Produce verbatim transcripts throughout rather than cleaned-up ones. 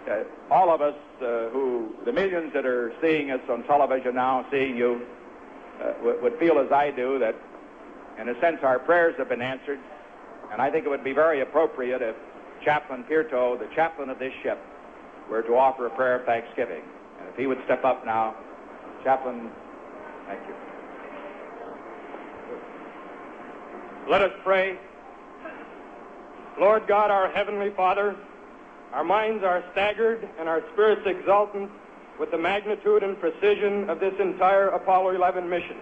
uh, all of us uh, who, the millions that are seeing us on television now, seeing you, uh, w- would feel as I do that, in a sense, our prayers have been answered. And I think it would be very appropriate if Chaplain Pierto, the chaplain of this ship, were to offer a prayer of thanksgiving. And if he would step up now, Chaplain, thank you. Let us pray. Lord God, our Heavenly Father, our minds are staggered and our spirits exultant with the magnitude and precision of this entire Apollo eleven mission.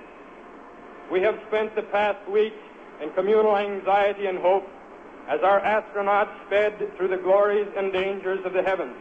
We have spent the past week in communal anxiety and hope as our astronauts sped through the glories and dangers of the heavens.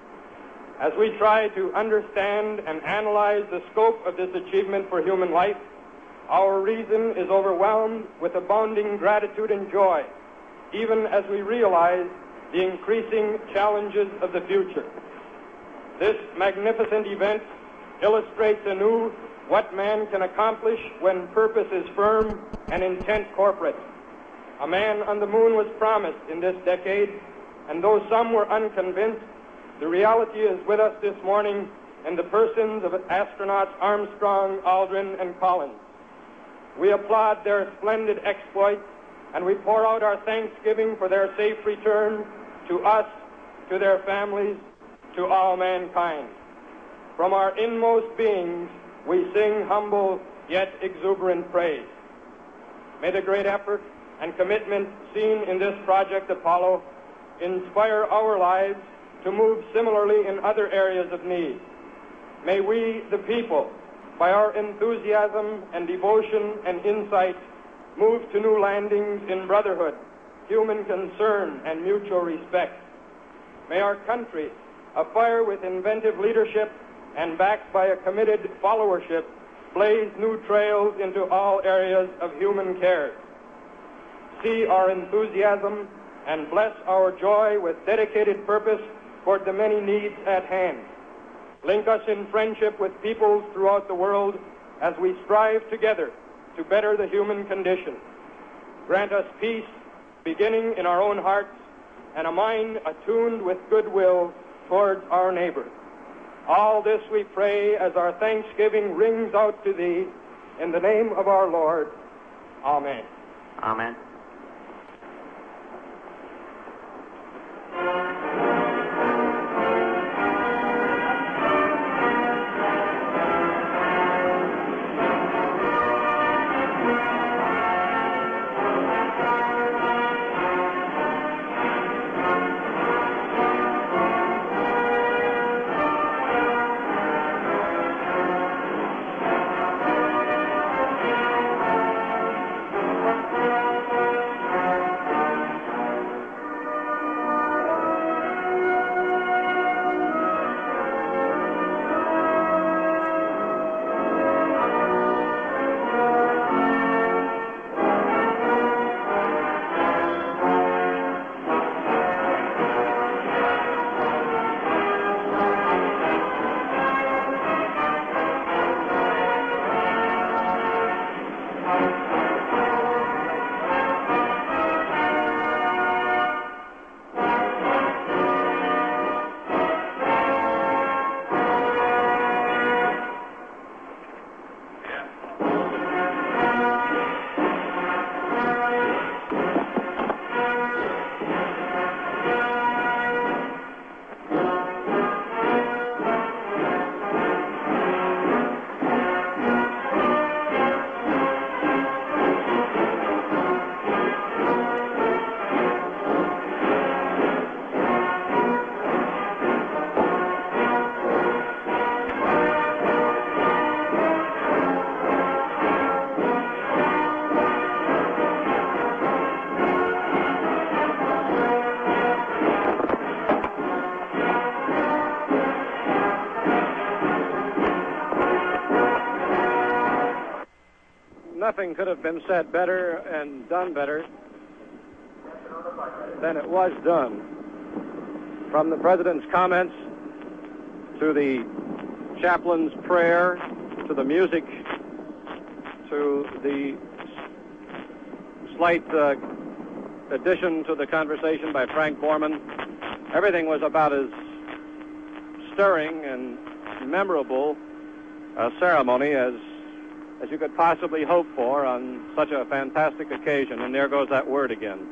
As we try to understand and analyze the scope of this achievement for human life, our reason is overwhelmed with abounding gratitude and joy, even as we realize the increasing challenges of the future. This magnificent event illustrates anew what man can accomplish when purpose is firm and intent corporate. A man on the moon was promised in this decade, and though some were unconvinced, the reality is with us this morning in the persons of astronauts Armstrong, Aldrin, and Collins. We applaud their splendid exploits, and we pour out our thanksgiving for their safe return to us, to their families, to all mankind. From our inmost beings, we sing humble yet exuberant praise. May the great effort and commitment seen in this Project Apollo inspire our lives to move similarly in other areas of need. May we, the people, by our enthusiasm and devotion and insight, move to new landings in brotherhood, human concern, and mutual respect. May our country, afire with inventive leadership and backed by a committed followership, blaze new trails into all areas of human care. See our enthusiasm and bless our joy with dedicated purpose toward the many needs at hand. Link us in friendship with peoples throughout the world as we strive together to better the human condition. Grant us peace, beginning in our own hearts, and a mind attuned with goodwill towards our neighbor. All this we pray as our thanksgiving rings out to Thee, in the name of our Lord. Amen. Amen. Nothing could have been said better and done better than it was done. From the President's comments to the chaplain's prayer to the music to the slight uh, addition to the conversation by Frank Borman, everything was about as stirring and memorable uh, ceremony as as you could possibly hope for on such a fantastic occasion. And there goes that word again.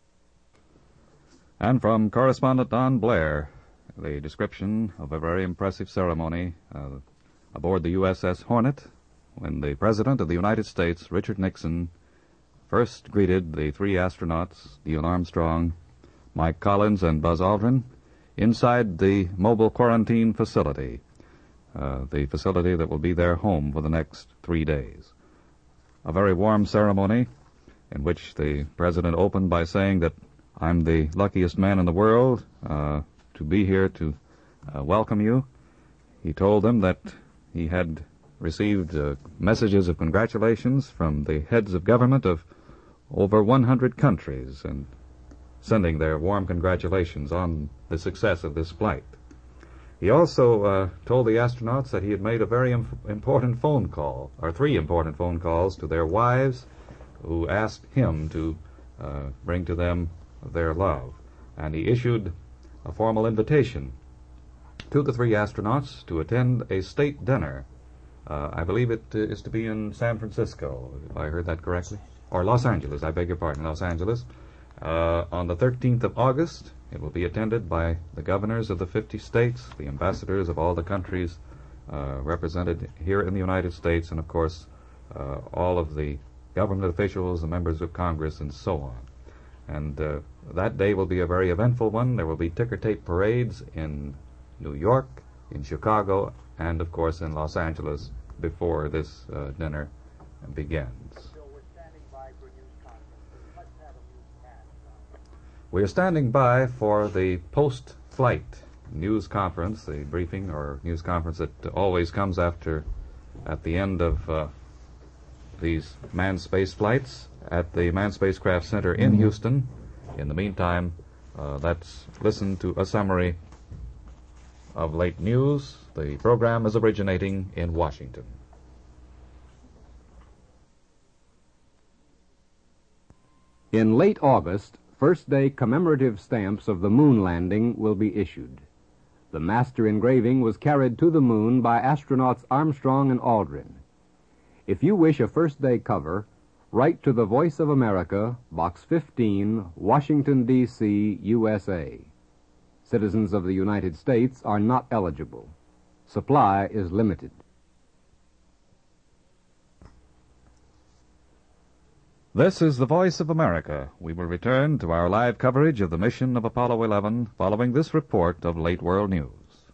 And from correspondent Don Blair, the description of a very impressive ceremony uh, aboard the U S S Hornet when the President of the United States, Richard Nixon, first greeted the three astronauts, Neil Armstrong, Mike Collins, and Buzz Aldrin, inside the mobile quarantine facility, uh, the facility that will be their home for the next three days. A very warm ceremony in which the President opened by saying that I'm the luckiest man in the world uh, to be here to uh, welcome you. He told them that he had received uh, messages of congratulations from the heads of government of over one hundred countries and sending their warm congratulations on the success of this flight. He also uh, told the astronauts that he had made a very imp- important phone call, or three important phone calls to their wives who asked him to uh, bring to them their love. And he issued a formal invitation to the three astronauts to attend a state dinner. Uh, I believe it uh, is to be in San Francisco, if I heard that correctly. Or Los Angeles, I beg your pardon, Los Angeles. Uh, on the thirteenth of August, it will be attended by the governors of the fifty states, the ambassadors of all the countries uh, represented here in the United States, and of course, uh, all of the government officials, the members of Congress, and so on. And uh, that day will be a very eventful one. There will be ticker tape parades in New York, in Chicago, and of course in Los Angeles before this uh, dinner begins. We are standing by for the post-flight news conference, the briefing or news conference that always comes after, at the end of uh, these manned space flights at the Manned Spacecraft Center in Houston. In the meantime, uh, let's listen to a summary of late news. The program is originating in Washington. In late August, first-day commemorative stamps of the moon landing will be issued. The master engraving was carried to the moon by astronauts Armstrong and Aldrin. If you wish a first-day cover, write to the Voice of America, Box fifteen, Washington, D C, U S A. Citizens of the United States are not eligible. Supply is limited. This is the Voice of America. We will return to our live coverage of the mission of Apollo eleven following this report of late world news.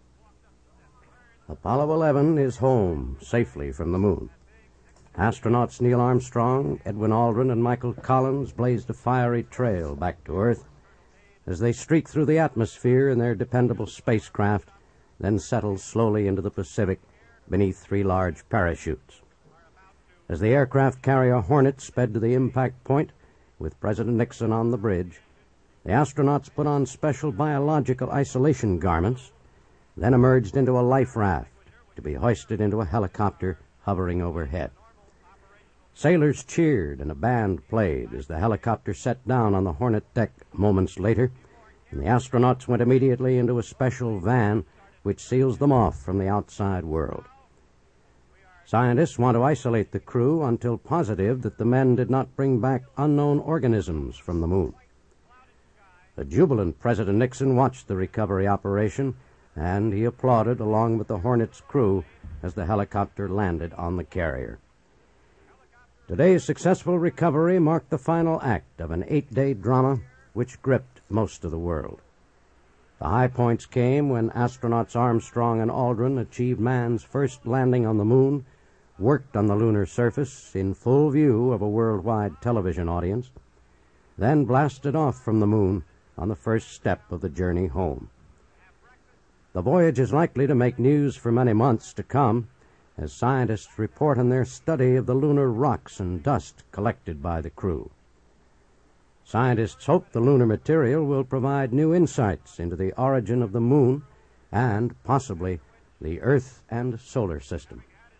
Apollo eleven is home safely from the moon. Astronauts Neil Armstrong, Edwin Aldrin, and Michael Collins blazed a fiery trail back to Earth as they streaked through the atmosphere in their dependable spacecraft, then settled slowly into the Pacific beneath three large parachutes. As the aircraft carrier Hornet sped to the impact point, with President Nixon on the bridge, the astronauts put on special biological isolation garments, then emerged into a life raft to be hoisted into a helicopter hovering overhead. Sailors cheered and a band played as the helicopter set down on the Hornet deck moments later, and the astronauts went immediately into a special van which seals them off from the outside world. Scientists want to isolate the crew until positive that the men did not bring back unknown organisms from the moon. The jubilant President Nixon watched the recovery operation, and he applauded along with the Hornet's crew as the helicopter landed on the carrier. Today's successful recovery marked the final act of an eight-day drama which gripped most of the world. The high points came when astronauts Armstrong and Aldrin achieved man's first landing on the moon, worked on the lunar surface in full view of a worldwide television audience, then blasted off from the moon on the first step of the journey home. The voyage is likely to make news for many months to come as scientists report on their study of the lunar rocks and dust collected by the crew. Scientists hope the lunar material will provide new insights into the origin of the moon and, possibly, the Earth and solar system.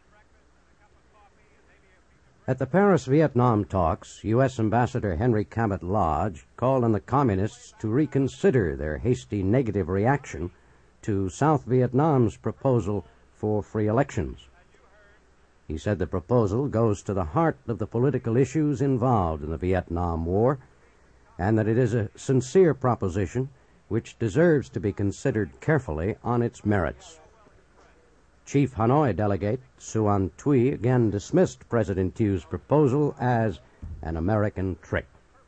At the Paris Vietnam talks, U S Ambassador Henry Cabot Lodge called on the Communists to reconsider their hasty negative reaction to South Vietnam's proposal for free elections. He said the proposal goes to the heart of the political issues involved in the Vietnam War, and that it is a sincere proposition which deserves to be considered carefully on its merits. Chief Hanoi delegate Suan Thuy again dismissed President Thieuy's proposal as an American trick.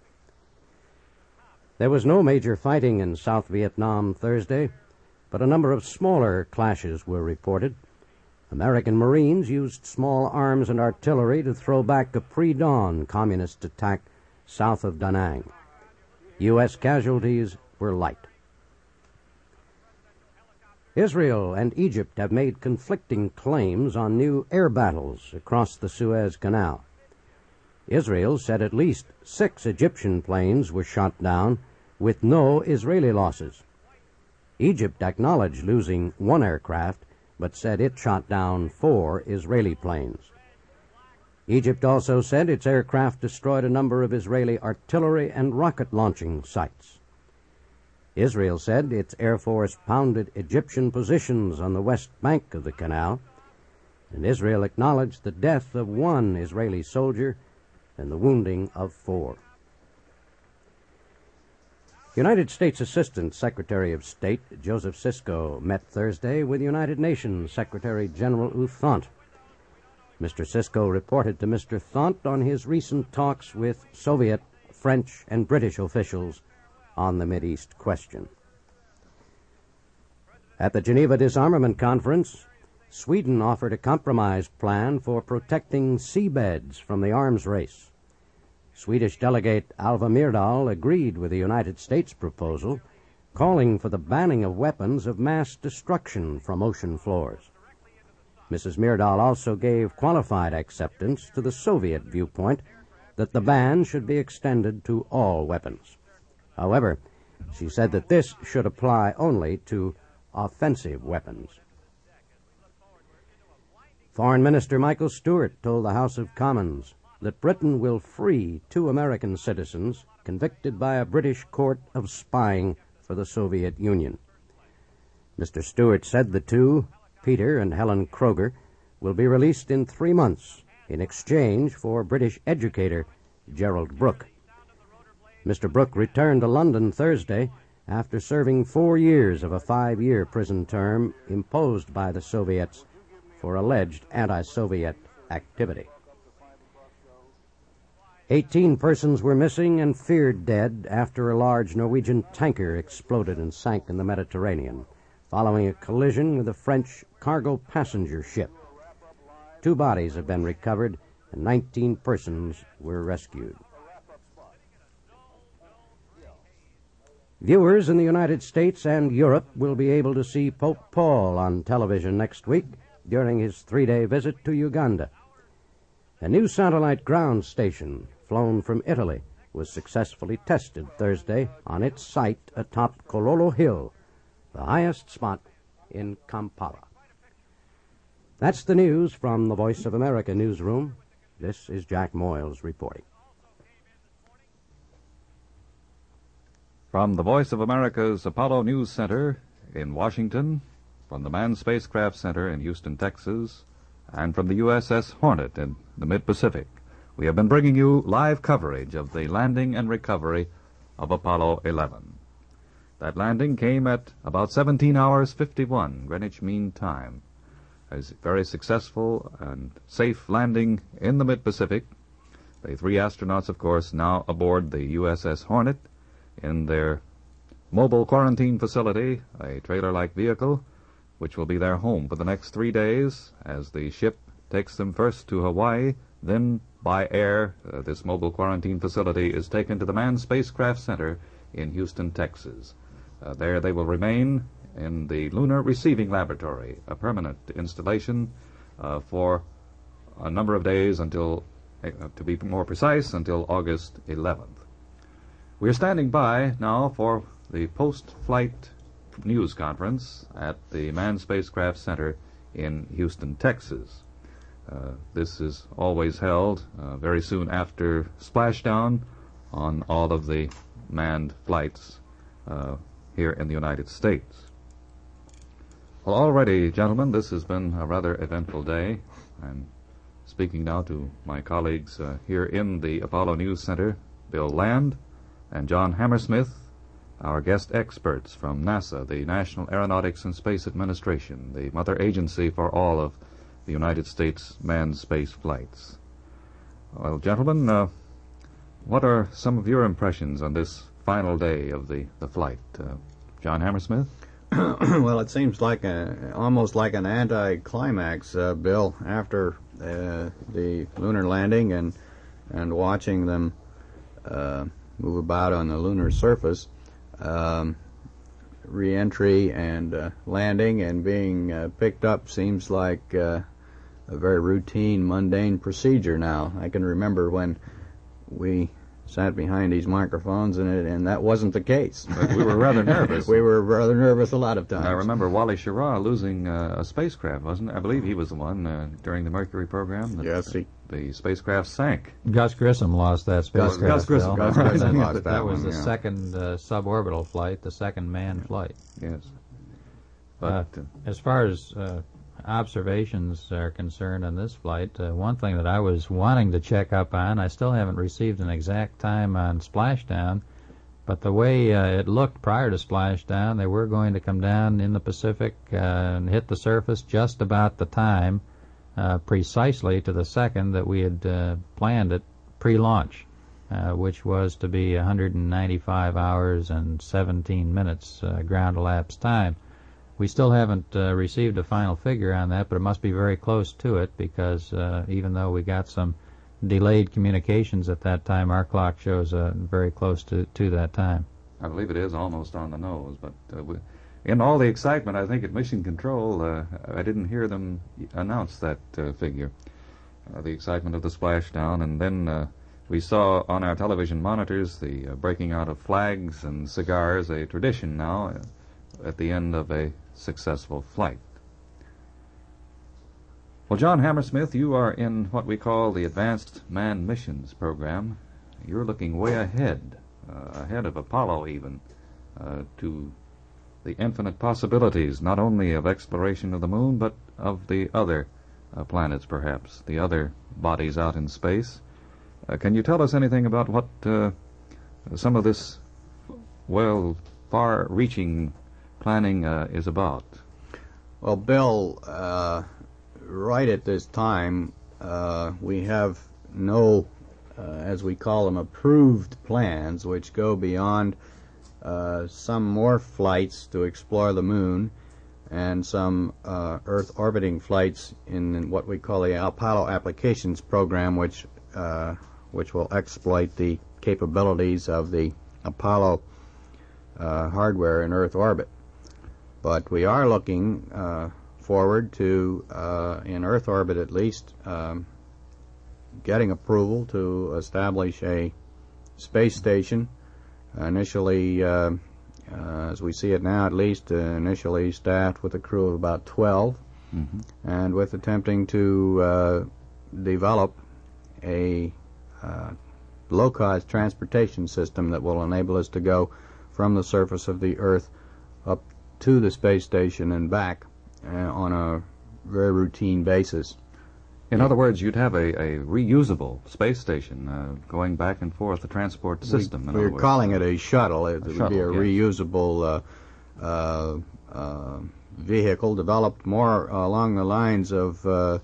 There was no major fighting in South Vietnam Thursday, but a number of smaller clashes were reported. American Marines used small arms and artillery to throw back a pre-dawn communist attack south of Da Nang. U S casualties were light. Israel and Egypt have made conflicting claims on new air battles across the Suez Canal. Israel said at least six Egyptian planes were shot down with no Israeli losses. Egypt acknowledged losing one aircraft, but said it shot down four Israeli planes. Egypt also said its aircraft destroyed a number of Israeli artillery and rocket launching sites. Israel said its Air Force pounded Egyptian positions on the west bank of the canal, and Israel acknowledged the death of one Israeli soldier and the wounding of four. United States Assistant Secretary of State Joseph Sisko met Thursday with United Nations Secretary General U Thant. Mister Sisko reported to Mister Thant on his recent talks with Soviet, French, and British officials on the Mideast question. At the Geneva Disarmament Conference, Sweden offered a compromise plan for protecting seabeds from the arms race. Swedish delegate Alva Myrdal agreed with the United States proposal, calling for the banning of weapons of mass destruction from ocean floors. Missus Myrdal also gave qualified acceptance to the Soviet viewpoint that the ban should be extended to all weapons. However, she said that this should apply only to offensive weapons. Foreign Minister Michael Stewart told the House of Commons that Britain will free two American citizens convicted by a British court of spying for the Soviet Union. Mister Stewart said the two, Peter and Helen Kroger, will be released in three months in exchange for British educator Gerald Brooke. Mister Brooke returned to London Thursday after serving four years of a five-year prison term imposed by the Soviets for alleged anti-Soviet activity. Eighteen persons were missing and feared dead after a large Norwegian tanker exploded and sank in the Mediterranean, following a collision with a French cargo passenger ship. Two bodies have been recovered and nineteen persons were rescued. Viewers in the United States and Europe will be able to see Pope Paul on television next week during his three-day visit to Uganda. A new satellite ground station flown from Italy was successfully tested Thursday on its site atop Kololo Hill, the highest spot in Kampala. That's the news from the Voice of America newsroom. This is Jack Moyles reporting. From the Voice of America's Apollo News Center in Washington, from the Manned Spacecraft Center in Houston, Texas, and from the U S S Hornet in the mid-Pacific, we have been bringing you live coverage of the landing and recovery of Apollo eleven. That landing came at about seventeen hours fifty-one Greenwich Mean Time. A very successful and safe landing in the mid-Pacific. The three astronauts, of course, now aboard the U S S Hornet in their mobile quarantine facility, a trailer-like vehicle, which will be their home for the next three days as the ship takes them first to Hawaii, then by air. Uh, this mobile quarantine facility is taken to the Manned Spacecraft Center in Houston, Texas. Uh, there they will remain in the Lunar Receiving Laboratory, a permanent installation uh, for a number of days until, uh, to be more precise, until August eleventh. We are standing by now for the post-flight news conference at the Manned Spacecraft Center in Houston, Texas. Uh, this is always held uh, very soon after splashdown on all of the manned flights uh, here in the United States. Well, already, gentlemen, this has been a rather eventful day. I'm speaking now to my colleagues uh, here in the Apollo News Center, Bill Land and John Hammersmith, our guest experts from NASA, the National Aeronautics and Space Administration, the mother agency for all of the United States manned space flights. Well, gentlemen, uh, what are some of your impressions on this final day of the, the flight? Uh, John Hammersmith? Well, it seems like a, almost like an anti-climax, uh, Bill, after uh, the lunar landing and and watching them uh, move about on the lunar surface, um, re-entry and uh, landing and being uh, picked up seems like uh, a very routine, mundane procedure now. I can remember when we sat behind these microphones, and it, and that wasn't the case. But we were rather nervous. We were rather nervous a lot of times. I remember Wally Schirra losing uh, a spacecraft, wasn't it? I believe he was the one uh, during the Mercury program. That, yes, he... The spacecraft sank. Gus Grissom lost that spacecraft. Gus Grissom, Bill. Gus Grissom lost that, that that was one, the yeah. second uh, suborbital flight, the second manned flight. Yes. But Uh, uh, as far as uh, observations are concerned on this flight, uh, one thing that I was wanting to check up on, I still haven't received an exact time on splashdown, but the way uh, it looked prior to splashdown, they were going to come down in the Pacific uh, and hit the surface just about the time, uh, precisely to the second that we had uh, planned it pre-launch, uh, which was to be one hundred ninety-five hours and seventeen minutes uh, ground elapsed time. We still haven't uh, received a final figure on that, but it must be very close to it because uh, even though we got some delayed communications at that time, our clock shows uh, very close to, to that time. I believe it is almost on the nose. But uh, we, in all the excitement, I think at Mission Control, uh, I didn't hear them announce that uh, figure. Uh, the excitement of the splashdown, and then uh, we saw on our television monitors the uh, breaking out of flags and cigars, a tradition now uh, at the end of a successful flight. Well, John Hammersmith, you are in what we call the Advanced Manned Missions program. You're looking way ahead, uh, ahead of Apollo even, uh, to the infinite possibilities, not only of exploration of the moon, but of the other uh, planets, perhaps, the other bodies out in space. Uh, can you tell us anything about what uh, some of this, well, far-reaching planning uh, is about? Well, Bill, uh, right at this time, uh, we have no, uh, as we call them, approved plans, which go beyond uh, some more flights to explore the moon and some uh, Earth orbiting flights in what we call the Apollo Applications Program, which uh, which will exploit the capabilities of the Apollo uh, hardware in Earth orbit. But we are looking uh, forward to, uh, in Earth orbit at least, um, getting approval to establish a space station, initially, uh, uh, as we see it now at least, uh, initially staffed with a crew of about twelve, mm-hmm. and with attempting to uh, develop a uh, low-cost transportation system that will enable us to go from the surface of the Earth up to the space station and back uh, on a very routine basis. In other words, you'd have a, a reusable space station uh, going back and forth, a transport system. We, in we're other words. calling it a shuttle. It A would shuttle, be a yes. reusable uh, uh, uh, vehicle developed more along the lines of uh,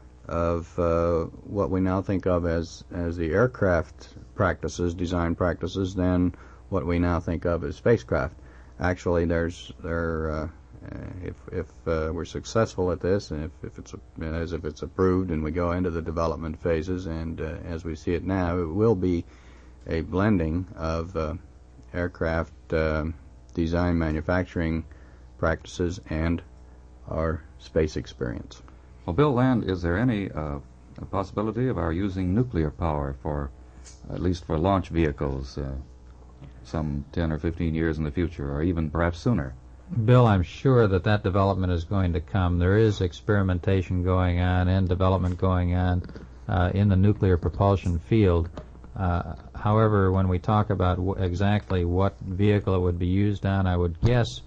of uh, what we now think of as as the aircraft practices, design practices, than what we now think of as spacecraft. Actually, there's there uh, if if uh, we're successful at this, and if, if it's as if it's approved, and we go into the development phases, and uh, as we see it now, it will be a blending of uh, aircraft uh, design manufacturing practices and our space experience. Well, Bill Land, is there any uh, possibility of our using nuclear power for, at least for launch vehicles, uh, some ten or fifteen years in the future, or even perhaps sooner? Bill, I'm sure that that development is going to come. There is experimentation going on and development going on uh, in the nuclear propulsion field. Uh, however, when we talk about w- exactly what vehicle it would be used on, I would guess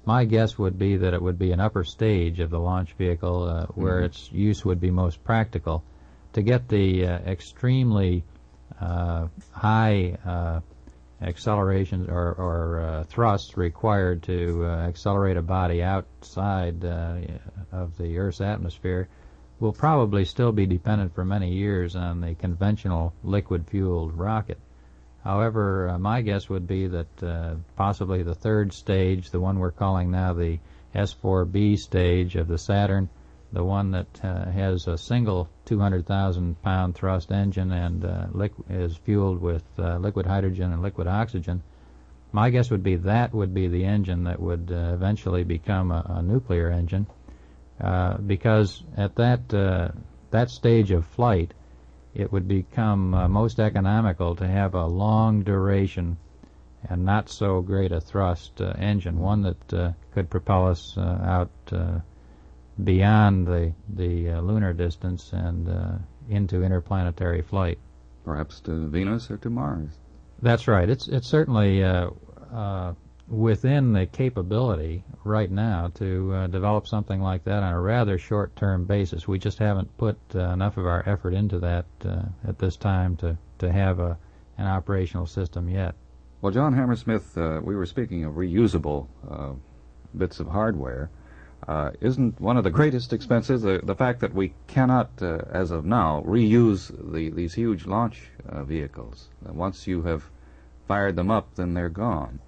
my guess would be that it would be an upper stage of the launch vehicle uh, where Mm-hmm. its use would be most practical. To get the uh, extremely uh, high uh, accelerations or, or uh, thrusts required to uh, accelerate a body outside uh, of the Earth's atmosphere will probably still be dependent for many years on the conventional liquid-fueled rocket. However, uh, my guess would be that uh, possibly the third stage, the one we're calling now the S four B stage of the Saturn, the one that uh, has a single two hundred thousand pound thrust engine and uh, liqu- is fueled with uh, liquid hydrogen and liquid oxygen, my guess would be that would be the engine that would uh, eventually become a, a nuclear engine, uh, because at that uh, that stage of flight, it would become uh, most economical to have a long duration and not so great a thrust uh, engine, one that uh, could propel us uh, out uh, beyond the the uh, lunar distance and uh, into interplanetary flight. Perhaps to Venus or to Mars. That's right. It's it's certainly uh, uh, within the capability right now to uh, develop something like that on a rather short-term basis. We just haven't put uh, enough of our effort into that uh, at this time to, to have a, an operational system yet. Well, John Hammersmith, uh, we were speaking of reusable uh, bits of hardware. Uh, isn't one of the greatest expenses the, the fact that we cannot, uh, as of now, reuse the, these huge launch uh, vehicles? Uh, once you have fired them up, then they're gone.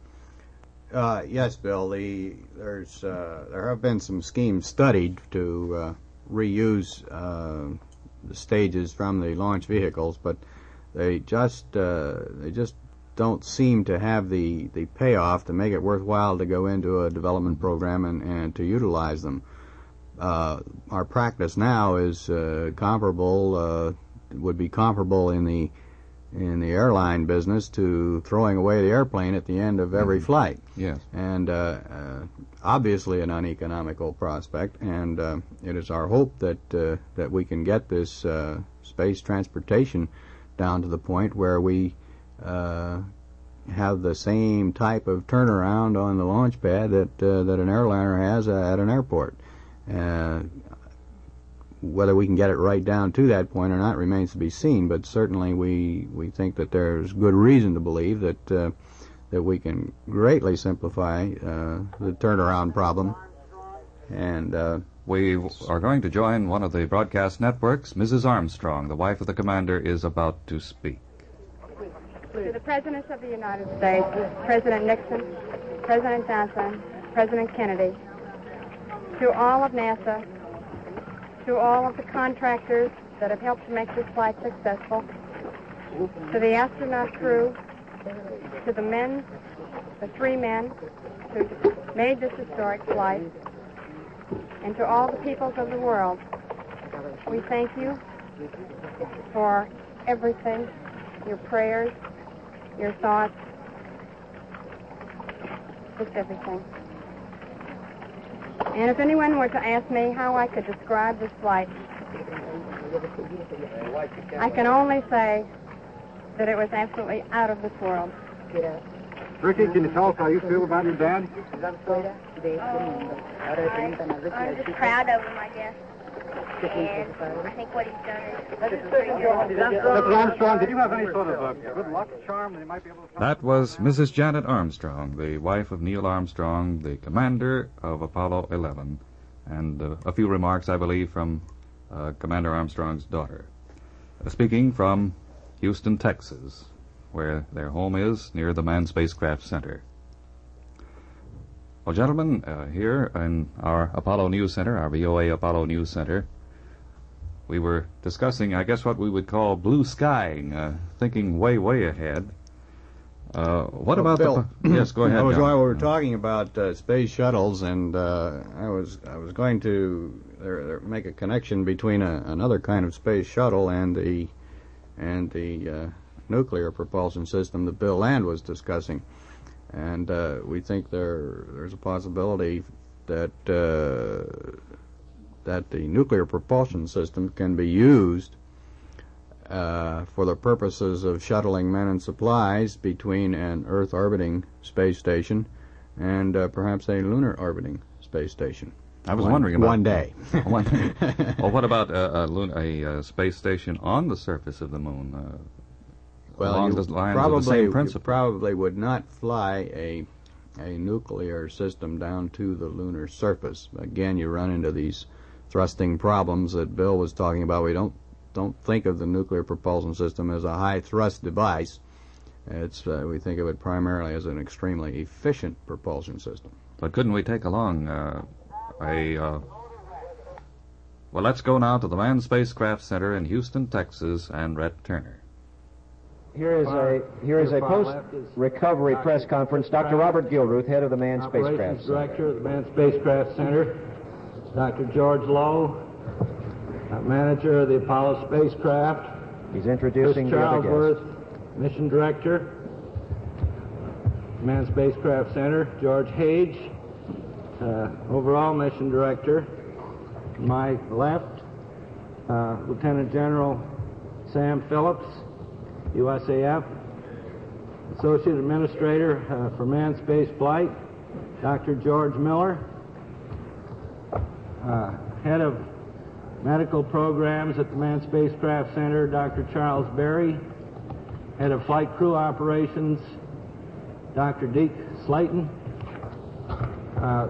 Uh, yes, Bill. The, there's uh, there have been some schemes studied to uh, reuse uh, the stages from the launch vehicles, but they just uh, they just don't seem to have the, the payoff to make it worthwhile to go into a development program and, and to utilize them. Uh, our practice now is uh, comparable, uh, would be comparable in the in the airline business to throwing away the airplane at the end of every mm-hmm. flight. Yes. And uh, uh, obviously an uneconomical prospect, and uh, it is our hope that uh, that we can get this uh, space transportation down to the point where we uh, have the same type of turnaround on the launch pad that uh, that an airliner has uh, at an airport. Uh, whether we can get it right down to that point or not remains to be seen, but certainly we we think that there's good reason to believe that uh, that we can greatly simplify uh, the turnaround problem. And uh, we are going to join one of the broadcast networks. Missus Armstrong, the wife of the commander, is about to speak. To the Presidents of the United States, President Nixon, President Johnson, President Kennedy, to all of NASA, to all of the contractors that have helped to make this flight successful, to the astronaut crew, to the men, the three men who made this historic flight, and to all the peoples of the world, we thank you for everything, your prayers, your thoughts, just everything. And if anyone were to ask me how I could describe this flight, I can only say that it was absolutely out of this world. Ricky, can you tell us how you feel about your dad? Oh, I'm just proud of him, I guess. And I think what he's done is pretty good. Mister Armstrong, did you have any sort of uh, good luck charm that you might be able to... That was Missus Janet Armstrong, the wife of Neil Armstrong, the commander of Apollo eleven, and uh, a few remarks, I believe, from uh, Commander Armstrong's daughter. Uh, speaking from Houston, Texas, where their home is, near the Manned Spacecraft Center. Well, gentlemen, uh, here in our Apollo News Center, our V O A Apollo News Center, we were discussing, I guess, what we would call blue skying, uh, thinking way, way ahead. Uh, what well, about Bill, the... Yes, go ahead, I was, John. while we were talking about uh, space shuttles, and uh, I was I was going to there, there, make a connection between a, another kind of space shuttle and the and the uh, nuclear propulsion system that Bill Land was discussing. And uh, we think there there's a possibility that uh, that the nuclear propulsion system can be used uh, for the purposes of shuttling men and supplies between an Earth-orbiting space station and uh, perhaps a lunar orbiting space station. I was one, wondering about one day. one, well, what about a, a, lun- a, a space station on the surface of the moon? Uh, well, along you the lines probably, of the same you principle. probably would not fly a a nuclear system down to the lunar surface. Again, you run into these thrusting problems that Bill was talking about. We don't don't think of the nuclear propulsion system as a high thrust device. It's uh, we think of it primarily as an extremely efficient propulsion system. But couldn't we take along uh, a... Uh, well, let's go now to the Manned Spacecraft Center in Houston, Texas, and Rhett Turner. Here is a here is a post-recovery press conference. Doctor Robert Gilruth, head of the Manned Spacecraft Center. Director of the Manned Spacecraft Center. Doctor George Lowe, uh, manager of the Apollo spacecraft. He's introducing Chris the other Charlesworth, mission director, Manned Spacecraft Center. George Hage, uh, overall mission director. My left, uh, Lieutenant General Sam Phillips, U S A F, Associate Administrator uh, for Manned Space Flight, Doctor George Miller, uh, Head of Medical Programs at the Manned Spacecraft Center, Doctor Charles Berry, Head of Flight Crew Operations, Doctor Deke Slayton, uh,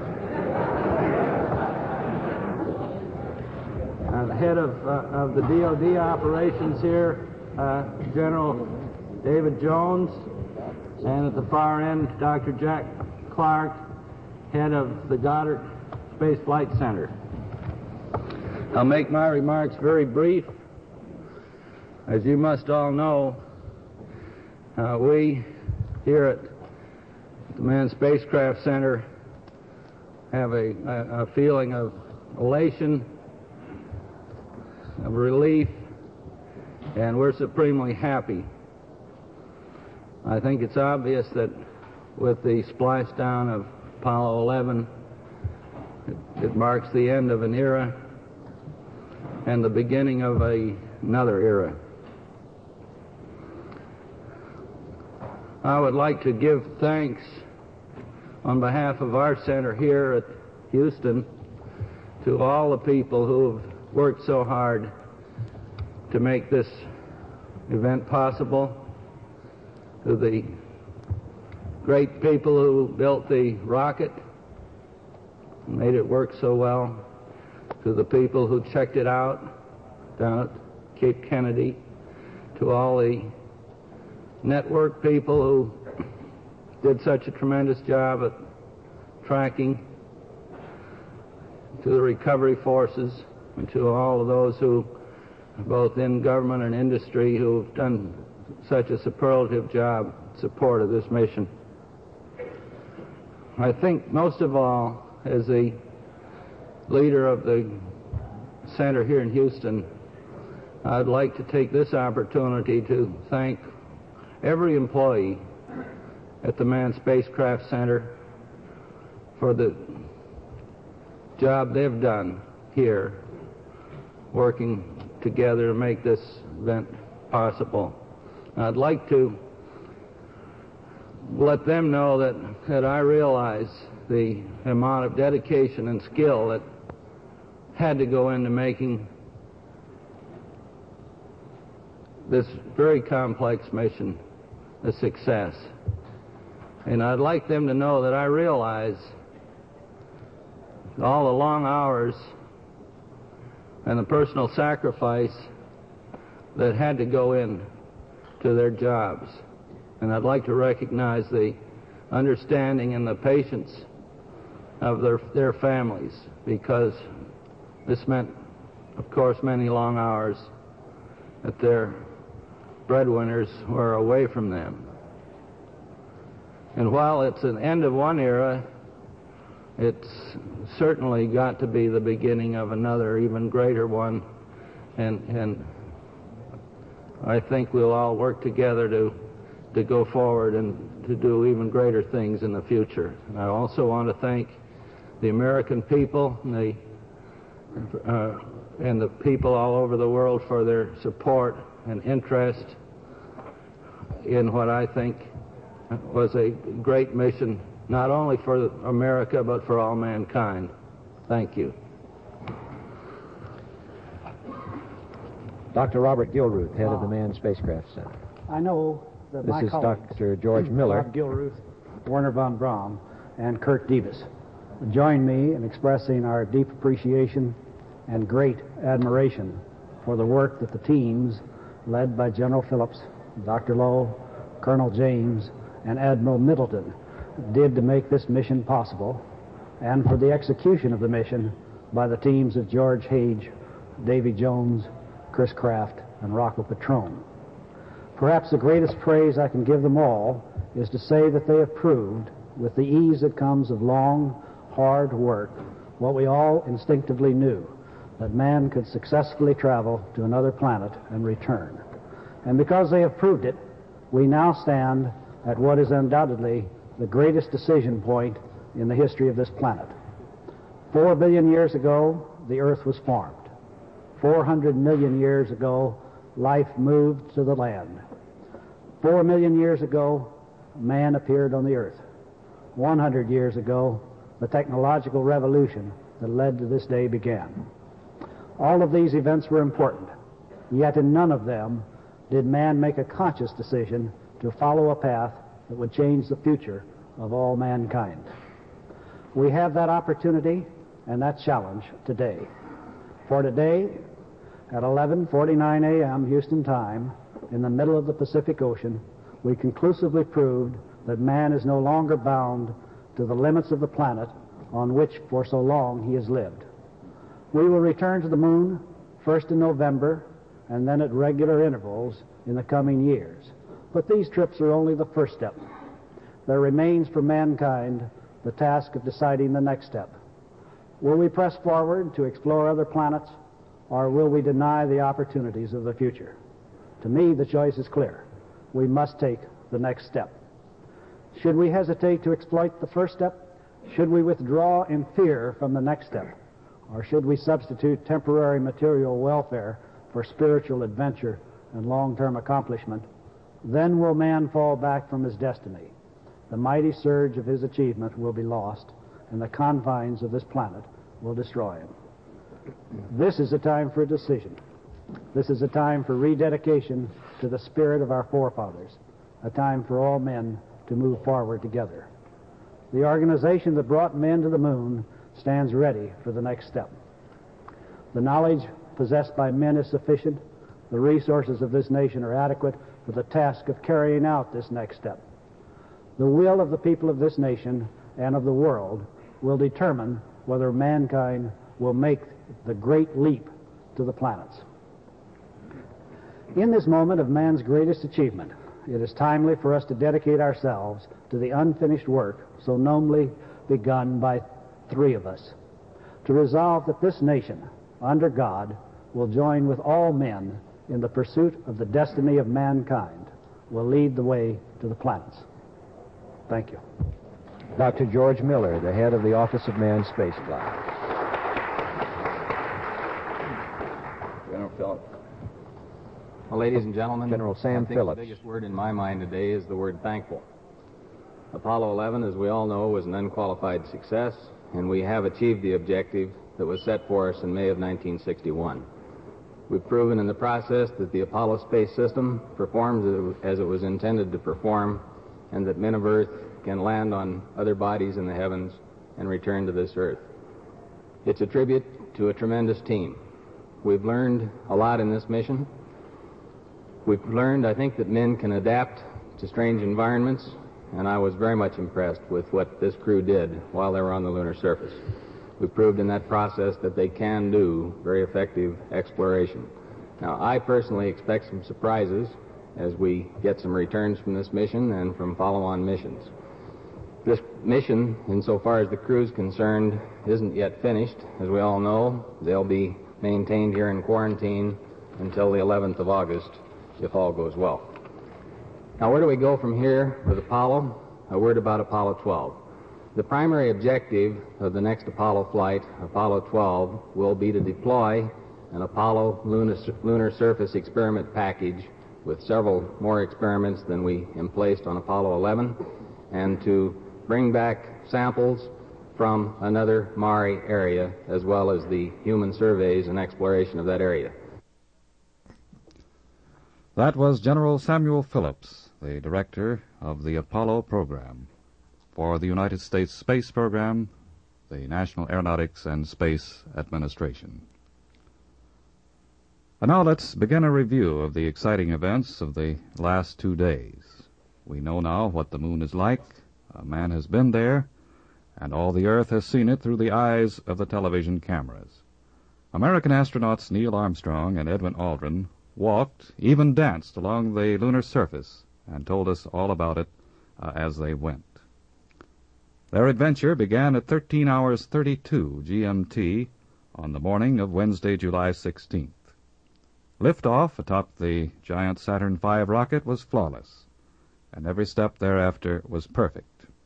uh, the Head of, uh, of the D O D operations here, Uh, General David Jones, and at the far end, Doctor Jack Clark, head of the Goddard Space Flight Center. I'll make my remarks very brief. As you must all know, uh, we here at the Manned Spacecraft Center have a, a, a feeling of elation, of relief, and we're supremely happy. I think it's obvious that with the splashdown of Apollo eleven, it, it marks the end of an era and the beginning of a, another era. I would like to give thanks on behalf of our center here at Houston to all the people who have worked so hard to make this event possible, to the great people who built the rocket, made it work so well, to the people who checked it out down at Cape Kennedy, to all the network people who did such a tremendous job at tracking, to the recovery forces, and to all of those who both in government and industry who've done such a superlative job in support of this mission. I think most of all, as the leader of the center here in Houston, I'd like to take this opportunity to thank every employee at the Manned Spacecraft Center for the job they've done here, working together to make this event possible. I'd like to let them know that, that I realize the amount of dedication and skill that had to go into making this very complex mission a success. And I'd like them to know that I realize all the long hours and the personal sacrifice that had to go in to their jobs. And I'd like to recognize the understanding and the patience of their, their families, because this meant, of course, many long hours that their breadwinners were away from them. And while it's an end of one era, it's certainly got to be the beginning of another, even greater one, and and I think we'll all work together to to go forward and to do even greater things in the future. And I also want to thank the American people and the uh, and the people all over the world for their support and interest in what I think was a great mission not only for America, but for all mankind. Thank you. Doctor Robert Gilruth, head of the Manned Spacecraft Center. I know that This my is colleagues, Doctor George Miller. Bob Gilruth, Werner von Braun, and Kurt Davis, join me in expressing our deep appreciation and great admiration for the work that the teams, led by General Phillips, Doctor Lowe, Colonel James, and Admiral Middleton, did to make this mission possible, and for the execution of the mission by the teams of George Hage, Davy Jones, Chris Kraft, and Rocco Petrone. Perhaps the greatest praise I can give them all is to say that they have proved, with the ease that comes of long, hard work, what we all instinctively knew, that man could successfully travel to another planet and return. And because they have proved it, we now stand at what is undoubtedly the greatest decision point in the history of this planet. Four billion years ago, the Earth was formed. Four hundred million years ago, life moved to the land. Four million years ago, man appeared on the Earth. One hundred years ago, the technological revolution that led to this day began. All of these events were important, yet in none of them did man make a conscious decision to follow a path that would change the future of all mankind. We have that opportunity and that challenge today. For today, at eleven forty-nine a m Houston time, in the middle of the Pacific Ocean, we conclusively proved that man is no longer bound to the limits of the planet on which for so long he has lived. We will return to the moon first in November and then at regular intervals in the coming years. But these trips are only the first step. There remains for mankind the task of deciding the next step. Will we press forward to explore other planets, or will we deny the opportunities of the future? To me, the choice is clear. We must take the next step. Should we hesitate to exploit the first step? Should we withdraw in fear from the next step? Or should we substitute temporary material welfare for spiritual adventure and long-term accomplishment? Then will man fall back from his destiny. The mighty surge of his achievement will be lost, and the confines of this planet will destroy him. This is a time for a decision. This is a time for rededication to the spirit of our forefathers, a time for all men to move forward together. The organization that brought men to the moon stands ready for the next step. The knowledge possessed by men is sufficient. The resources of this nation are adequate for the task of carrying out this next step. The will of the people of this nation and of the world will determine whether mankind will make the great leap to the planets. In this moment of man's greatest achievement, it is timely for us to dedicate ourselves to the unfinished work so nobly begun by three of us, to resolve that this nation, under God, will join with all men in the pursuit of the destiny of mankind, will lead the way to the planets. Thank you. Doctor George Miller, the head of the Office of Manned Spaceflight. General Phillips. Well, ladies and gentlemen, General Sam I think Phillips. The biggest word in my mind today is the word thankful. Apollo eleven, as we all know, was an unqualified success, and we have achieved the objective that was set for us in May of nineteen sixty-one. We've proven in the process that the Apollo space system performs as it was intended to perform, and that men of Earth can land on other bodies in the heavens and return to this Earth. It's a tribute to a tremendous team. We've learned a lot in this mission. We've learned, I think, that men can adapt to strange environments, and I was very much impressed with what this crew did while they were on the lunar surface. We proved in that process that they can do very effective exploration. Now, I personally expect some surprises as we get some returns from this mission and from follow-on missions. This mission, insofar as the crew is concerned, isn't yet finished. As we all know, they'll be maintained here in quarantine until the eleventh of August, if all goes well. Now, where do we go from here with Apollo? A word about Apollo twelve. The primary objective of the next Apollo flight, Apollo twelve, will be to deploy an Apollo lunar, lunar surface experiment package with several more experiments than we emplaced on Apollo eleven, and to bring back samples from another MARI area, as well as the human surveys and exploration of that area. That was General Samuel Phillips, the director of the Apollo program for the United States Space Program, the National Aeronautics and Space Administration. And now let's begin a review of the exciting events of the last two days. We know now what the moon is like. A man has been there, and all the Earth has seen it through the eyes of the television cameras. American astronauts Neil Armstrong and Edwin Aldrin walked, even danced along the lunar surface, and told us all about it uh, as they went. Their adventure began at thirteen hours thirty-two G M T on the morning of Wednesday, July sixteenth. Liftoff atop the giant Saturn five rocket was flawless, and every step thereafter was perfect.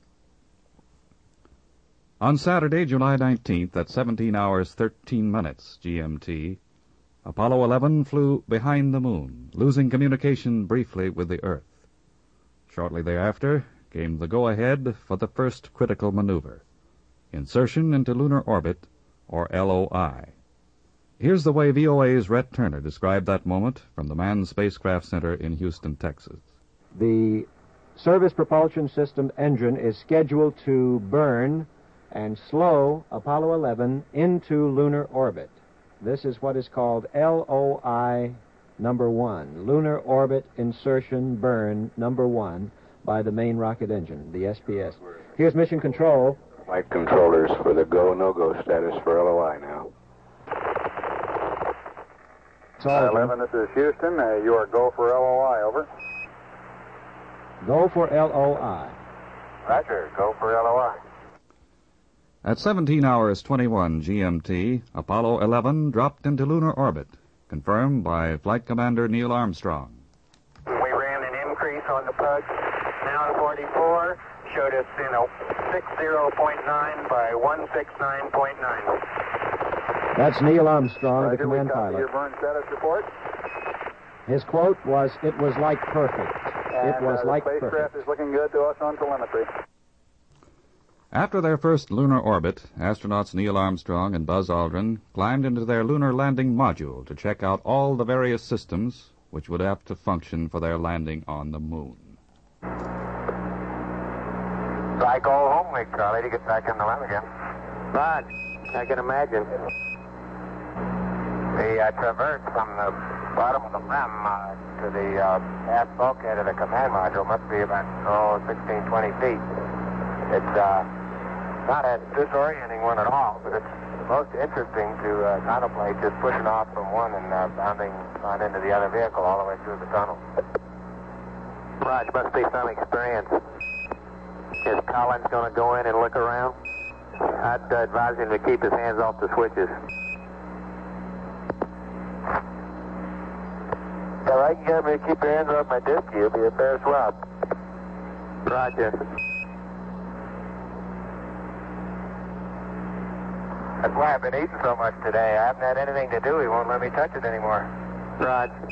On Saturday, July nineteenth, at seventeen hours thirteen minutes G M T, Apollo eleven flew behind the moon, losing communication briefly with the Earth. Shortly thereafter came the go-ahead for the first critical maneuver, insertion into lunar orbit, or L O I. Here's the way V O A's Rhett Turner described that moment from the Manned Spacecraft Center in Houston, Texas. The Service Propulsion System engine is scheduled to burn and slow Apollo eleven into lunar orbit. This is what is called L O I number one, Lunar Orbit Insertion Burn number one, by the main rocket engine, the S P S. Here's Mission Control. Flight controllers for the go, no-go status for L O I now. Uh, eleven, this is Houston. Uh, you are go for L O I, over. Go for L O I. Roger, go for L O I. At seventeen hours twenty-one G M T, Apollo eleven dropped into lunar orbit, confirmed by Flight Commander Neil Armstrong. We ran an increase on the Pug, now forty-four, showed us, you know, sixty point nine by one sixty-nine point nine. That's Neil Armstrong, Roger, the command we copy pilot. your burn status report. His quote was, "It was like perfect." And, it was uh, like the spacecraft perfect. is looking good to us on telemetry. After their first lunar orbit, astronauts Neil Armstrong and Buzz Aldrin climbed into their lunar landing module to check out all the various systems which would have to function for their landing on the moon. So I go home, wait, Charlie, to get back in the lab again. But I can imagine the uh, traverse from the bottom of the lem uh, to the uh, aft bulkhead of the command module must be about, oh, sixteen, twenty feet. It's uh, not a disorienting one at all, but it's most interesting to uh, contemplate just pushing off from one and uh, bounding on into the other vehicle all the way through the tunnel. Raj, must be some experience. Is Collins going to go in and look around? I'd uh, advise him to keep his hands off the switches. If I can get me to keep your hands off my disc, you'll be a fair swab. Roger. That's why I've been eating so much today. I haven't had anything to do. He won't let me touch it anymore. Roger.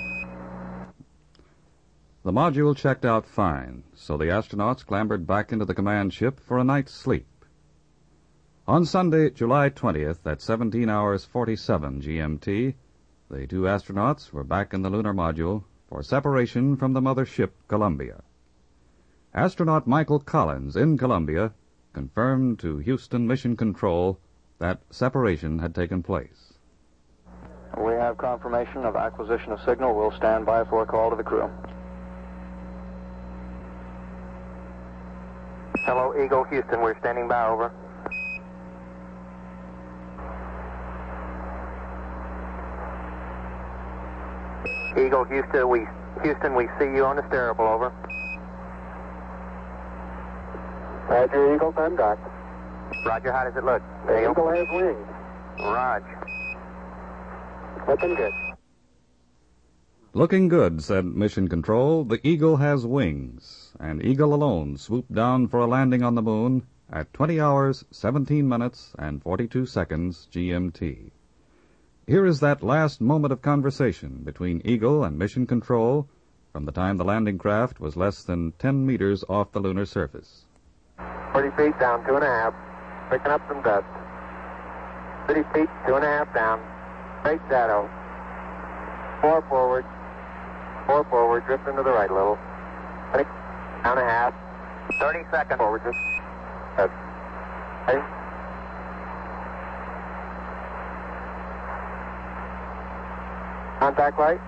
The module checked out fine, so the astronauts clambered back into the command ship for a night's sleep. On Sunday, July twentieth, at seventeen hours forty-seven G M T, the two astronauts were back in the lunar module for separation from the mother ship, Columbia. Astronaut Michael Collins, in Columbia, confirmed to Houston Mission Control that separation had taken place. We have confirmation of acquisition of signal. We'll stand by for a call to the crew. Hello, Eagle Houston. We're standing by, over. Eagle Houston, we Houston, we see you on the steerable, over. Roger, Eagle, I'm back. Roger, how does it look? The Eagle has wings. Roger. Looking good. Looking good, said Mission Control. The Eagle has wings, and Eagle alone swooped down for a landing on the moon at twenty hours, seventeen minutes, and forty-two seconds G M T. Here is that last moment of conversation between Eagle and Mission Control from the time the landing craft was less than ten meters off the lunar surface. forty feet down, two and a half. Picking up some dust. thirty feet, two and a half down. Straight shadow. Four forward. Four forward. Drifting to the right a little. twenty, down a half. thirty seconds. Forward. Just. Uh, okay. Contact light.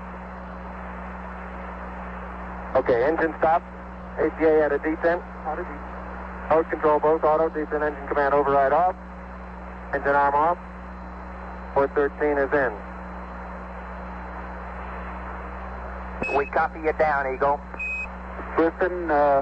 Okay, engine stop. A C A at a descent. Mode control both auto, descent engine command override off. Engine arm off. four thirteen is in. We copy you down, Eagle. Houston, uh,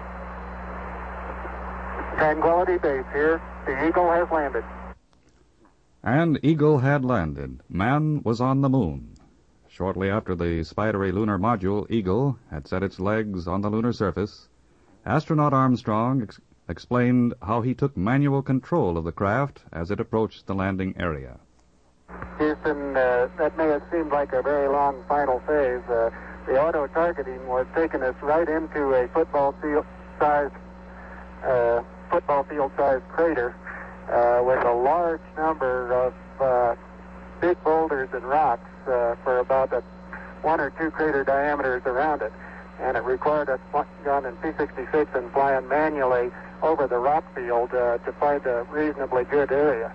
Tranquility Base here. The Eagle has landed. And Eagle had landed. Man was on the moon. Shortly after the spidery lunar module, Eagle, had set its legs on the lunar surface, astronaut Armstrong ex- explained how he took manual control of the craft as it approached the landing area. Houston, uh, that may have seemed like a very long final phase. Uh, the auto-targeting was taking us right into a football field-sized, uh, football field-sized crater uh, with a large number of uh, big boulders and rocks uh, for about a one or two crater diameters around it. And it required us going in P sixty-six and flying manually over the rock field uh, to find a reasonably good area.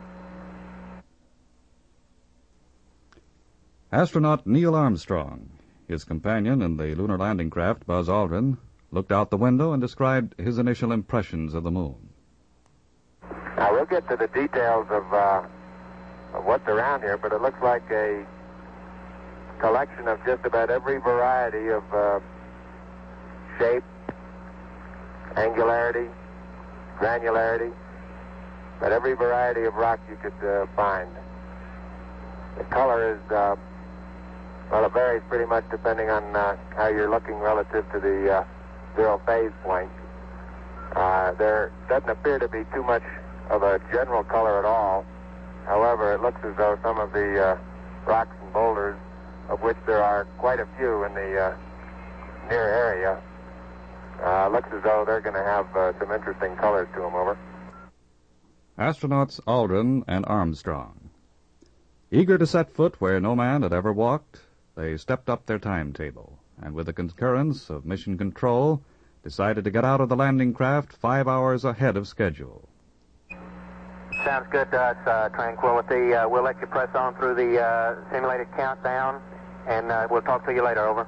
Astronaut Neil Armstrong, his companion in the lunar landing craft, Buzz Aldrin, looked out the window and described his initial impressions of the moon. Now, we'll get to the details of, uh, of what's around here, but it looks like a collection of just about every variety of uh, shape, angularity, granularity, but every variety of rock you could uh, find. The color is, uh, well, it varies pretty much depending on uh, how you're looking relative to the uh, zero phase point. Uh, there doesn't appear to be too much of a general color at all. However, it looks as though some of the uh, rocks and boulders, of which there are quite a few in the uh, near area, uh, looks as though they're going to have uh, some interesting colors to them, over. Astronauts Aldrin and Armstrong. Eager to set foot where no man had ever walked, they stepped up their timetable, and with the concurrence of Mission Control, decided to get out of the landing craft five hours ahead of schedule. Sounds good to us, uh, Tranquility. Uh, we'll let you press on through the uh, simulated countdown, and uh, we'll talk to you later, over.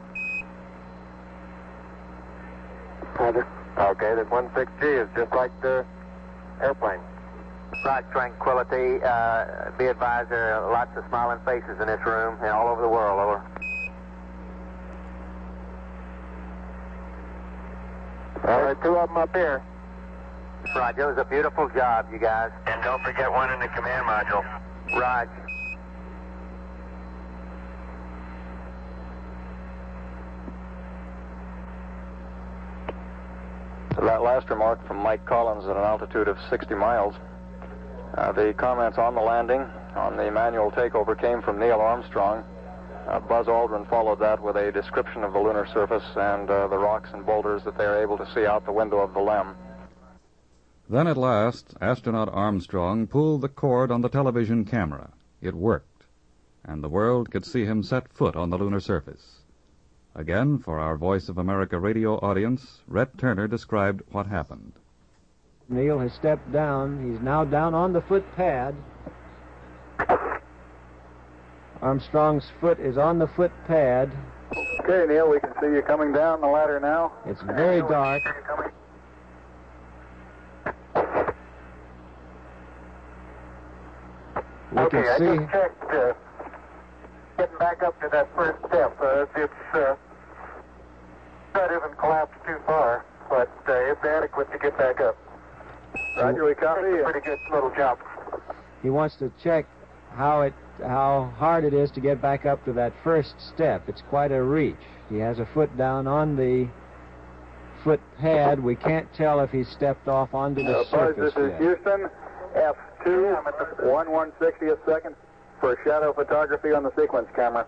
Roger. Okay, this one six G is just like the airplane. Right, Tranquility. Uh, be advised there are lots of smiling faces in this room and all over the world, over. Well, there are two of them up here. Roger, it was a beautiful job, you guys. And don't forget one in the command module. Roger. That last remark from Mike Collins at an altitude of sixty miles. Uh, the comments on the landing, on the manual takeover, came from Neil Armstrong. Uh, Buzz Aldrin followed that with a description of the lunar surface and uh, the rocks and boulders that they are able to see out the window of the L E M. Then at last, astronaut Armstrong pulled the cord on the television camera. It worked, and the world could see him set foot on the lunar surface. Again, for our Voice of America radio audience, Rhett Turner described what happened. Neil has stepped down. He's now down on the foot pad. Armstrong's foot is on the foot pad. Okay, Neil, we can see you coming down the ladder now. It's very dark. We okay, can I see. just checked. Uh, getting back up to that first step. Uh, it's uh, that isn't collapsed too far, but uh, it's adequate to get back up. Roger, we copy. It's a pretty good little jump. He wants to check how it, how hard it is to get back up to that first step. It's quite a reach. He has a foot down on the foot pad. We can't tell if he stepped off onto the uh, surface Buzz, this yet. is Houston. F two, one one sixtieth second for shadow photography on the sequence camera.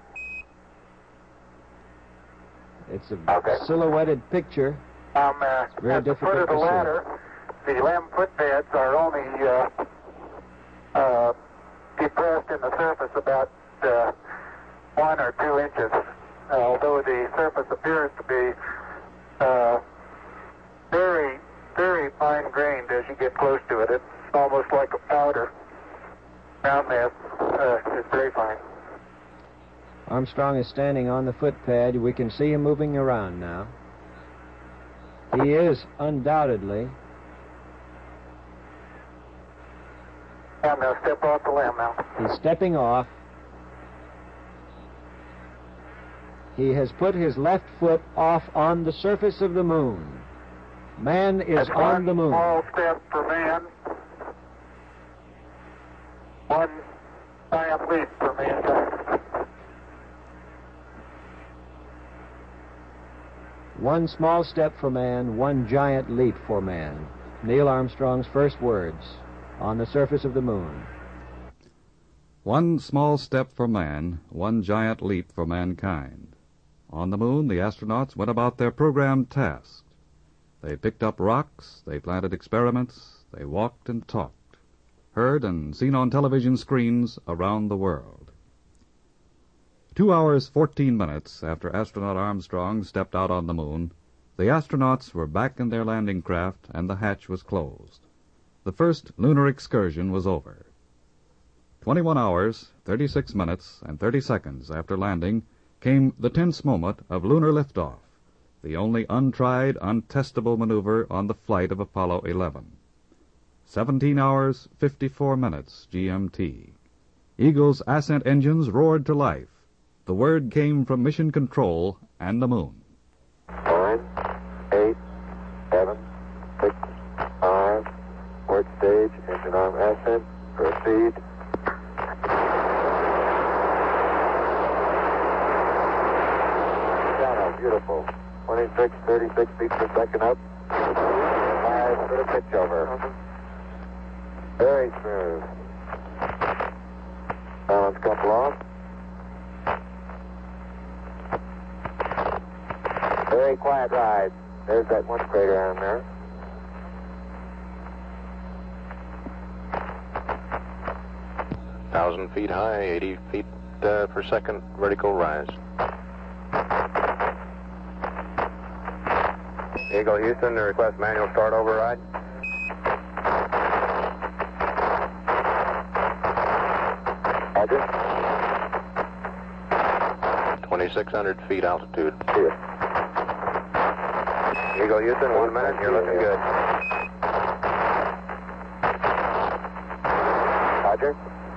It's a okay. silhouetted picture. Um, uh, it's very at the difficult foot of the to ladder, the LEM footbeds are only uh, uh, depressed in the surface about uh, one or two inches, uh, although the surface appears to be uh, very, very fine-grained as you get close to it. It's almost like a powder. Ground mass uh, is very fine. Armstrong is standing on the footpad. We can see him moving around now. He is undoubtedly. I'm going to step off the limb now. He's stepping off. He has put his left foot off on the surface of the moon. Man is That's on the moon. One small step for man. One giant leap for mankind. One small step for man, one giant leap for man. Neil Armstrong's first words on the surface of the moon. One small step for man, one giant leap for mankind. On the moon, the astronauts went about their programmed tasks. They picked up rocks, they planted experiments, they walked and talked, heard and seen on television screens around the world. Two hours, fourteen minutes after astronaut Armstrong stepped out on the moon, the astronauts were back in their landing craft and the hatch was closed. The first lunar excursion was over. Twenty-one hours, thirty-six minutes, and thirty seconds after landing came the tense moment of lunar liftoff, the only untried, untestable maneuver on the flight of Apollo eleven. Seventeen hours, fifty-four minutes G M T. Eagle's ascent engines roared to life. The word came from Mission Control and the moon. Nine, eight, seven, six, five, port stage, engine arm ascent, proceed. Down, beautiful. twenty-six, thirty-six feet per second up. Five, put a pitch over. Very smooth. Balance couple off. Very quiet ride. There's that one crater on there. Thousand feet high, eighty feet uh, per second vertical rise. Eagle Houston, to request manual start override. Roger. twenty-six hundred feet altitude. See it. Eagle Houston, one minute, you're looking good. Roger.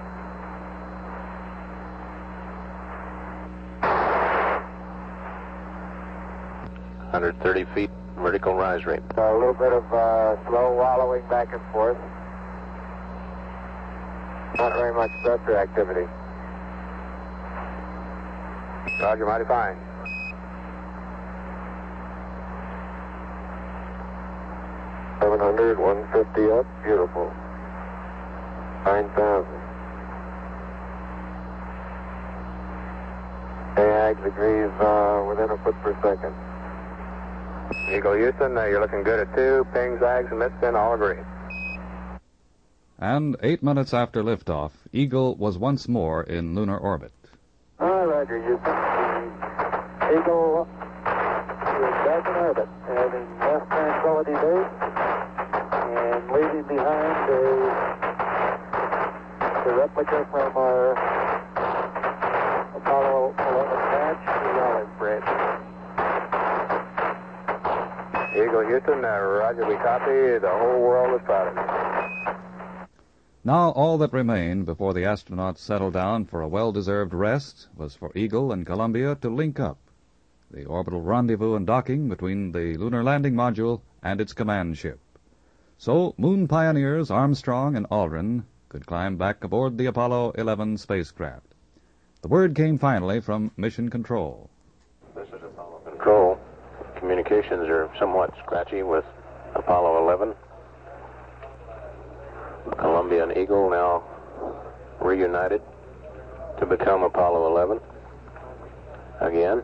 one hundred thirty feet vertical rise rate. So a little bit of uh, slow wallowing back and forth. Not very much thruster activity. Roger, mighty fine. seven hundred, one fifty up, beautiful. nine thousand. A ag degrees uh, within a foot per second. Eagle Houston, uh, you're looking good at two. Ping, zags, and midspin all agree. And eight minutes after liftoff, Eagle was once more in lunar orbit. Hi, Roger, Houston. The Eagle is back in orbit, having left Tranquility Base and leaving behind a, a replica from our Apollo eleven hatch, the Olive Branch. Eagle Houston, uh, Roger, we copy. The whole world is proud of you. Now all that remained before the astronauts settled down for a well-deserved rest was for Eagle and Columbia to link up, the orbital rendezvous and docking between the lunar landing module and its command ship. So moon pioneers Armstrong and Aldrin could climb back aboard the Apollo eleven spacecraft. The word came finally from Mission Control. This is Apollo Control. Communications are somewhat scratchy with Apollo eleven. Columbia and Eagle now reunited to become Apollo eleven. Again,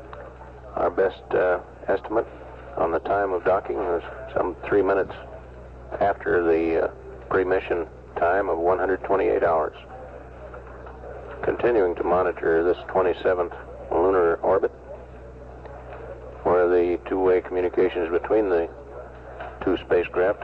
our best uh, estimate on the time of docking was some three minutes after the uh, pre-mission time of one hundred twenty-eight hours. Continuing to monitor this twenty-seventh lunar orbit, where the two-way communications between the two spacecraft.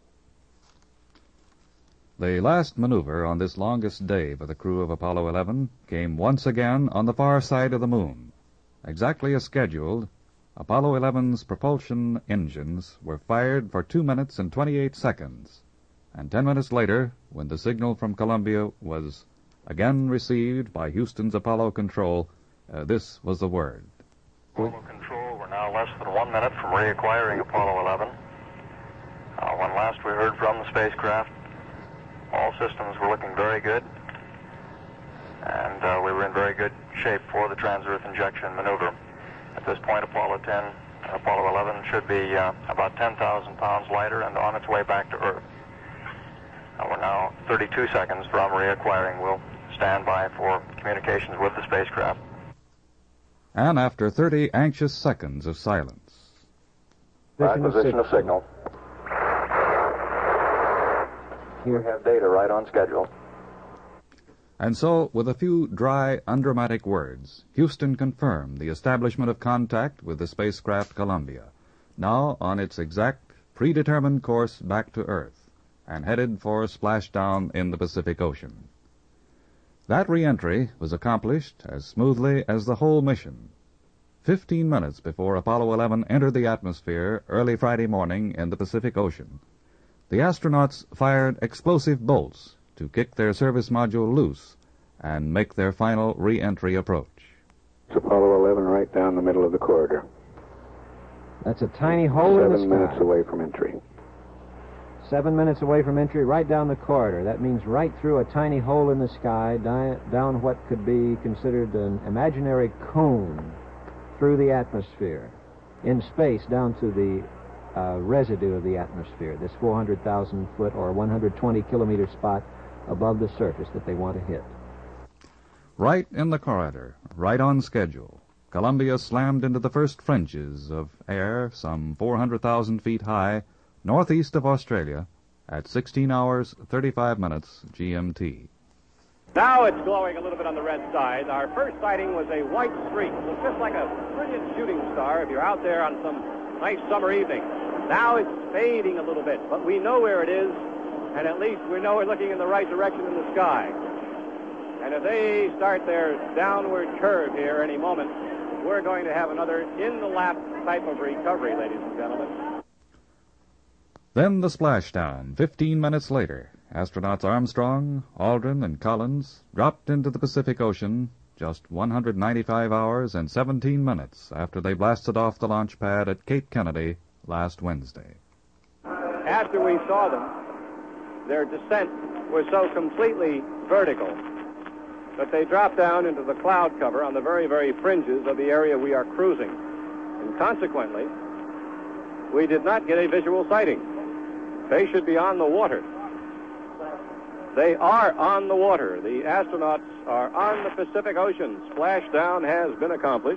The last maneuver on this longest day for the crew of Apollo eleven came once again on the far side of the moon. Exactly as scheduled, Apollo eleven's propulsion engines were fired for two minutes and twenty-eight seconds, and ten minutes later, when the signal from Columbia was again received by Houston's Apollo Control, uh, this was the word. Apollo Control, we're now less than one minute from reacquiring Apollo eleven. Uh, when last we heard from the spacecraft, all systems were looking very good, and uh, we were in very good shape for the trans-Earth injection maneuver. At this point, Apollo ten and Apollo eleven should be uh, about ten thousand pounds lighter and on its way back to Earth. Uh, we're now thirty-two seconds from reacquiring. We'll stand by for communications with the spacecraft. And after thirty anxious seconds of silence. Right position of signal. Here. We have data right on schedule. And so, with a few dry, undramatic words, Houston confirmed the establishment of contact with the spacecraft Columbia, now on its exact, predetermined course back to Earth, and headed for splashdown in the Pacific Ocean. That re-entry was accomplished as smoothly as the whole mission. Fifteen minutes before Apollo eleven entered the atmosphere early Friday morning in the Pacific Ocean, the astronauts fired explosive bolts to kick their service module loose and make their final re-entry approach. It's Apollo eleven right down the middle of the corridor. That's a tiny hole in the sky. Seven minutes away from entry. Seven minutes away from entry, right down the corridor. That means right through a tiny hole in the sky, di- down what could be considered an imaginary cone through the atmosphere. In space, down to the uh, residue of the atmosphere, this four hundred thousand foot or one hundred twenty kilometer spot above the surface that they want to hit. Right in the corridor, right on schedule, Columbia slammed into the first fringes of air some four hundred thousand feet high, northeast of Australia, at sixteen hours, thirty-five minutes G M T. Now it's glowing a little bit on the red side. Our first sighting was a white streak. It looks just like a brilliant shooting star if you're out there on some nice summer evening. Now it's fading a little bit, but we know where it is, and at least we know we're looking in the right direction in the sky. And if they start their downward curve here any moment, we're going to have another in-the-lap type of recovery, ladies and gentlemen. Then the splashdown, fifteen minutes later. Astronauts Armstrong, Aldrin, and Collins dropped into the Pacific Ocean just one hundred ninety-five hours and seventeen minutes after they blasted off the launch pad at Cape Kennedy last Wednesday. After we saw them, their descent was so completely vertical that they dropped down into the cloud cover on the very, very fringes of the area we are cruising. And consequently, we did not get a visual sighting. They should be on the water. They are on the water. The astronauts are on the Pacific Ocean. Splashdown has been accomplished.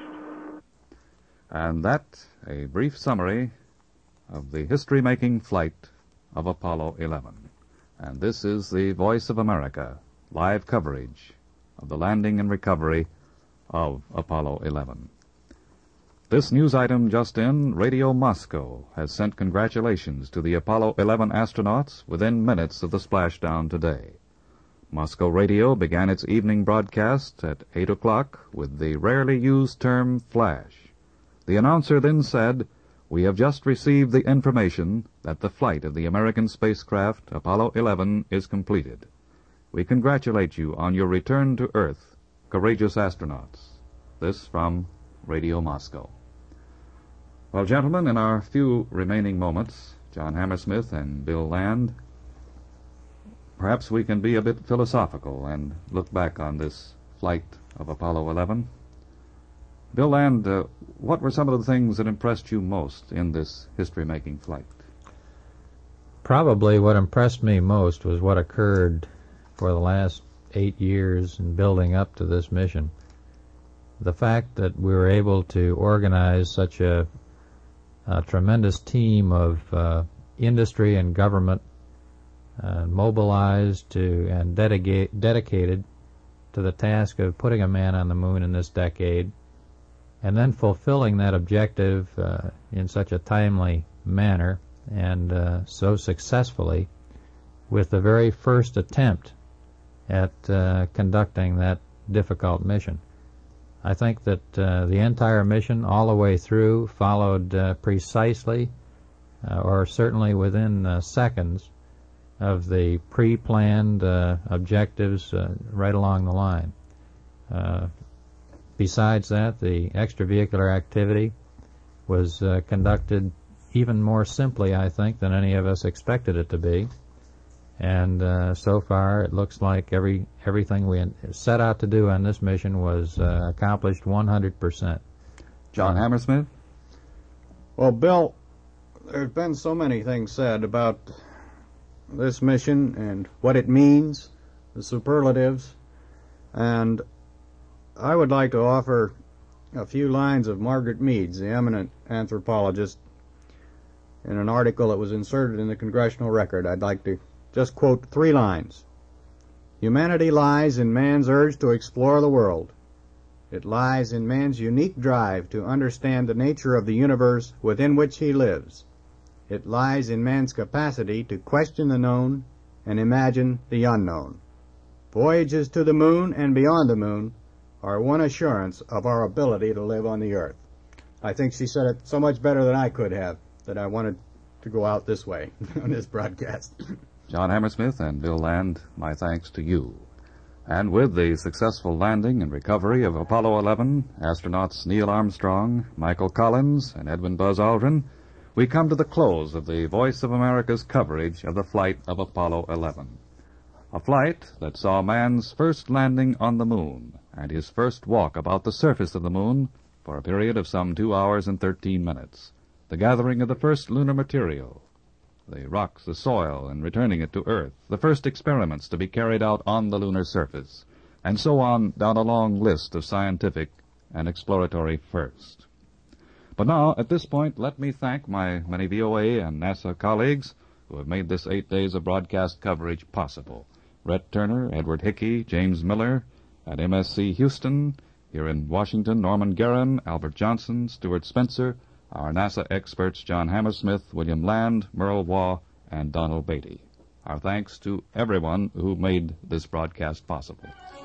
And that, a brief summary of the history-making flight of Apollo eleven. And this is the Voice of America, live coverage of the landing and recovery of Apollo eleven. This news item just in, Radio Moscow has sent congratulations to the Apollo eleven astronauts within minutes of the splashdown today. Moscow Radio began its evening broadcast at eight o'clock with the rarely used term flash. The announcer then said, "We have just received the information that the flight of the American spacecraft Apollo eleven is completed. We congratulate you on your return to Earth, courageous astronauts." This from Radio Moscow. Well, gentlemen, in our few remaining moments, John Hammersmith and Bill Land, perhaps we can be a bit philosophical and look back on this flight of Apollo eleven. Bill Land, uh, what were some of the things that impressed you most in this history-making flight? Probably what impressed me most was what occurred for the last eight years in building up to this mission. The fact that we were able to organize such a, a tremendous team of uh, industry and government uh, mobilized to and dedicate, dedicated to the task of putting a man on the moon in this decade, and then fulfilling that objective uh, in such a timely manner and uh, so successfully with the very first attempt at uh, conducting that difficult mission. I think that uh, the entire mission all the way through followed uh, precisely uh, or certainly within uh, seconds of the pre-planned uh, objectives uh, right along the line. Uh, besides that, the extravehicular activity was uh, conducted even more simply, I think, than any of us expected it to be. And uh, so far, it looks like every everything we set out to do on this mission was uh, accomplished one hundred percent. John Hammersmith? Well, Bill, there's been so many things said about this mission and what it means, the superlatives, and I would like to offer a few lines of Margaret Meads, the eminent anthropologist, in an article that was inserted in the Congressional Record. I'd like to just quote three lines. Humanity lies in man's urge to explore the world. It lies in man's unique drive to understand the nature of the universe within which he lives. It lies in man's capacity to question the known and imagine the unknown. Voyages to the moon and beyond the moon are one assurance of our ability to live on the earth. I think she said it so much better than I could have that I wanted to go out this way on this broadcast. John Hammersmith and Bill Land, my thanks to you. And with the successful landing and recovery of Apollo eleven, astronauts Neil Armstrong, Michael Collins, and Edwin Buzz Aldrin, we come to the close of the Voice of America's coverage of the flight of Apollo eleven. A flight that saw man's first landing on the moon and his first walk about the surface of the moon for a period of some two hours and thirteen minutes. The gathering of the first lunar material, the rocks, the soil, and returning it to Earth, the first experiments to be carried out on the lunar surface, and so on down a long list of scientific and exploratory firsts. But now, at this point, let me thank my many V O A and NASA colleagues who have made this eight days of broadcast coverage possible. Rhett Turner, Edward Hickey, James Miller, at M S C Houston, here in Washington, Norman Guerin, Albert Johnson, Stuart Spencer, our NASA experts John Hammersmith, William Land, Merle Waugh, and Donald Beatty. Our thanks to everyone who made this broadcast possible.